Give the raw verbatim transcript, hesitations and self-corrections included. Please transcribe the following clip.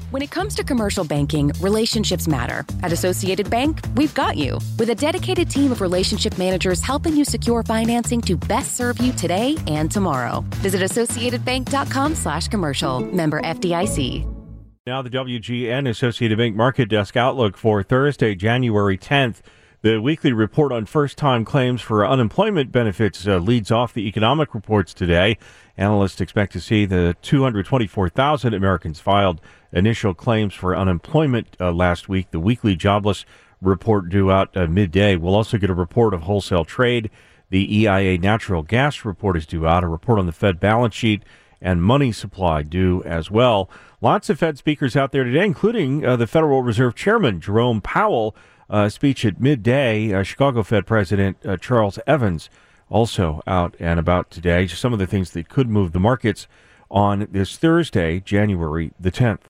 When it comes to commercial banking, relationships matter. At Associated Bank, we've got you. With a dedicated team of relationship managers helping you secure financing to best serve you today and tomorrow. Visit associatedbank.com slash commercial. Member F D I C. Now the W G N Associated Bank Market Desk outlook for Thursday, January tenth. The weekly report on first-time claims for unemployment benefits uh, leads off the economic reports today. Analysts expect to see the two hundred twenty-four thousand Americans filed initial claims for unemployment uh, last week. The weekly jobless report due out uh, midday. We'll also get a report of wholesale trade. The E I A natural gas report is due out, a report on the Fed balance sheet, and money supply due as well. Lots of Fed speakers out there today, including uh, the Federal Reserve Chairman, Jerome Powell. Uh, speech at midday. Uh, Chicago Fed President uh, Charles Evans also out and about today. Just some of the things that could move the markets on this Thursday, January the tenth.